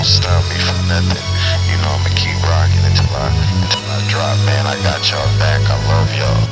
gonna stop me from nothing. You know I'ma keep rocking until I drop, man. I got y'all back. I love y'all.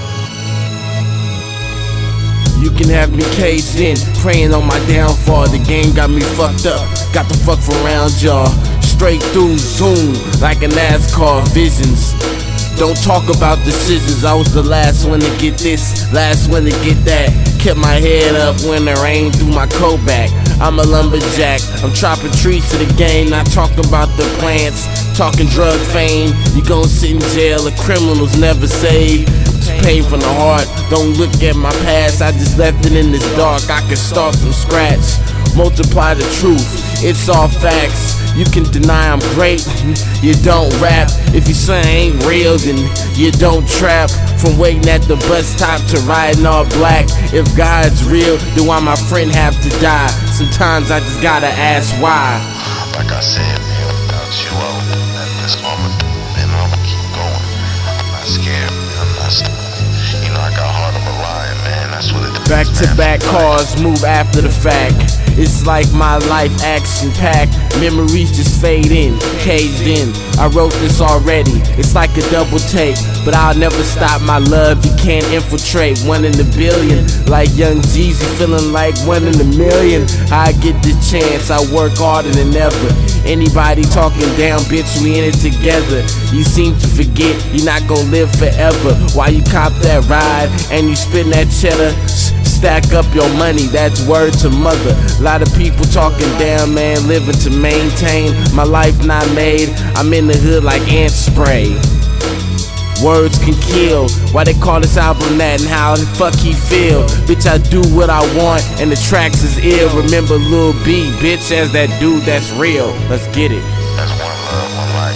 You can have me caged in, praying on my downfall. The game got me fucked up, got the fuck from around y'all. Straight through Zoom, like a NASCAR visions. Don't talk about decisions, I was the last one to get this, last one to get that. Kept my head up when the rain threw my coat back. I'm a lumberjack, I'm chopping trees to the game, not talking about the plants, talking drug fame. You gon' sit in jail, the criminals never saved. It's pain from the heart, don't look at my past, I just left it in this dark. I can start from scratch, multiply the truth, it's all facts. You can deny I'm great, you don't rap. If your son ain't real, then you don't trap. From waiting at the bus stop to riding all black. If God's real, then why my friend have to die? Sometimes I just gotta ask why. Like I said, man, without you out at this moment, man, I'ma keep going. I'm not scared, man, I'm not stupid. You know I got heart of a lion, man, that's what it is. Back to back cars, move after the fact. It's like my life action-packed. Memories just fade in, caged in. I wrote this already, it's like a double take. But I'll never stop my love, you can't infiltrate. 1 in a billion, like Young Jeezy, feeling like 1 in a million. I get the chance, I work harder than ever. Anybody talking down, bitch, we in it together. You seem to forget, you're not gonna live forever. Why you cop that ride, and you spin that cheddar? Stack up your money, that's word to mother. Lot of people talking down, man, living to maintain. My life not made, I'm in the hood like ant spray. Words can kill, why they call this album that and how the fuck he feel? Bitch, I do what I want and the tracks is ill. Remember Lil B, bitch, as that dude that's real. Let's get it. That's one love, one life.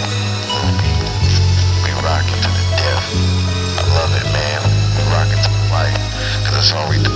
We rockin' to the death. I love it, man. We rockin' to the life, cause that's all we do.